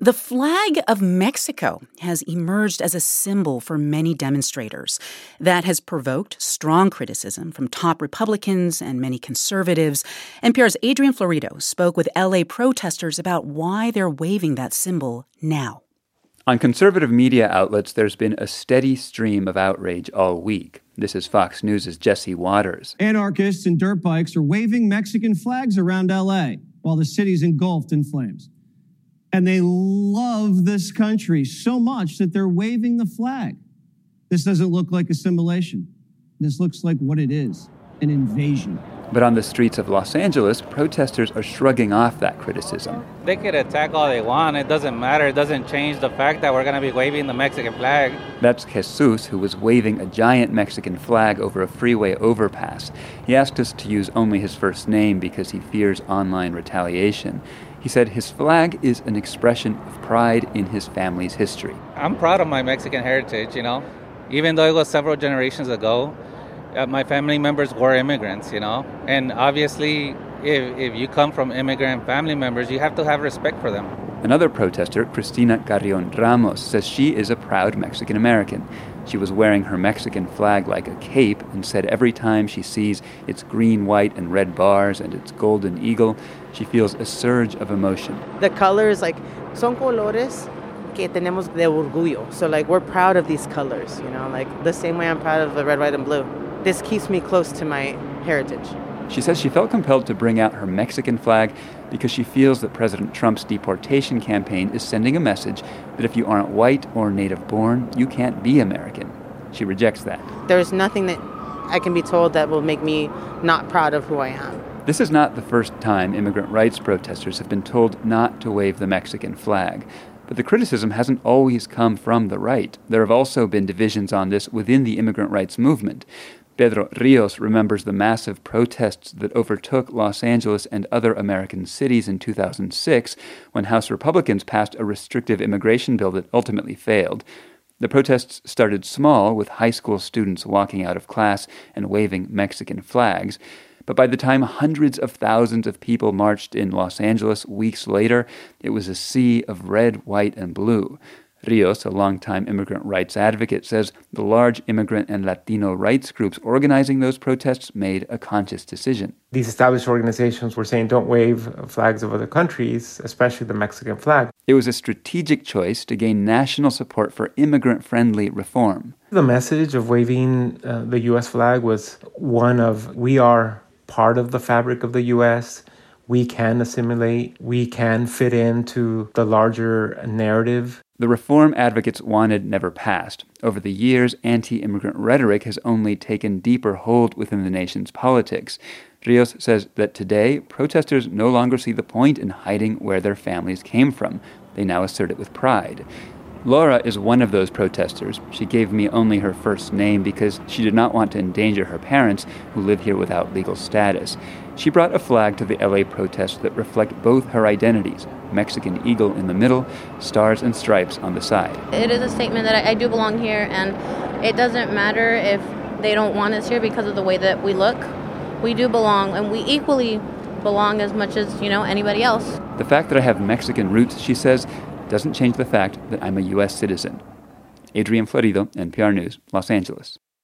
The flag of Mexico has emerged as a symbol for many demonstrators. That has provoked strong criticism from top Republicans and many conservatives. NPR's Adrian Florido spoke with L.A. protesters about why they're waving that symbol now. On conservative media outlets, there's been a steady stream of outrage all week. This is Fox News' Jesse Waters. Anarchists and dirt bikes are waving Mexican flags around L.A. while the city's engulfed in flames. And they love this country so much that they're waving the flag. This doesn't look like assimilation. This looks like what it is, an invasion. But on the streets of Los Angeles, protesters are shrugging off that criticism. They could attack all they want. It doesn't matter. It doesn't change the fact that we're going to be waving the Mexican flag. That's Jesus, who was waving a giant Mexican flag over a freeway overpass. He asked us to use only his first name because he fears online retaliation. He said his flag is an expression of pride in his family's history. I'm proud of my Mexican heritage, Even though it was several generations ago, my family members were immigrants, And obviously, if you come from immigrant family members, you have to have respect for them. Another protester, Cristina Carrion Ramos, says she is a proud Mexican American. She was wearing her Mexican flag like a cape and said every time she sees its green, white, and red bars and its golden eagle, she feels a surge of emotion. The colors, son colores que tenemos de orgullo. So, we're proud of these colors, the same way I'm proud of the red, white, and blue. This keeps me close to my heritage. She says she felt compelled to bring out her Mexican flag because she feels that President Trump's deportation campaign is sending a message that if you aren't white or native-born, you can't be American. She rejects that. There's nothing that I can be told that will make me not proud of who I am. This is not the first time immigrant rights protesters have been told not to wave the Mexican flag. But the criticism hasn't always come from the right. There have also been divisions on this within the immigrant rights movement. Pedro Rios remembers the massive protests that overtook Los Angeles and other American cities in 2006 when House Republicans passed a restrictive immigration bill that ultimately failed. The protests started small, with high school students walking out of class and waving Mexican flags. But by the time hundreds of thousands of people marched in Los Angeles weeks later, it was a sea of red, white, and blue. Rios, a longtime immigrant rights advocate, says the large immigrant and Latino rights groups organizing those protests made a conscious decision. These established organizations were saying don't wave flags of other countries, especially the Mexican flag. It was a strategic choice to gain national support for immigrant-friendly reform. The message of waving the U.S. flag was one of, we are part of the fabric of the U.S., we can assimilate, we can fit into the larger narrative. The reform advocates wanted never passed. Over the years, anti-immigrant rhetoric has only taken deeper hold within the nation's politics. Rios says that today, protesters no longer see the point in hiding where their families came from. They now assert it with pride. Laura is one of those protesters. She gave me only her first name because she did not want to endanger her parents, who live here without legal status. She brought a flag to the LA protests that reflect both her identities, Mexican eagle in the middle, stars and stripes on the side. It is a statement that I do belong here, and it doesn't matter if they don't want us here because of the way that we look. We do belong, and we equally belong as much as, anybody else. The fact that I have Mexican roots, she says, doesn't change the fact that I'm a U.S. citizen. Adrian Florido, NPR News, Los Angeles.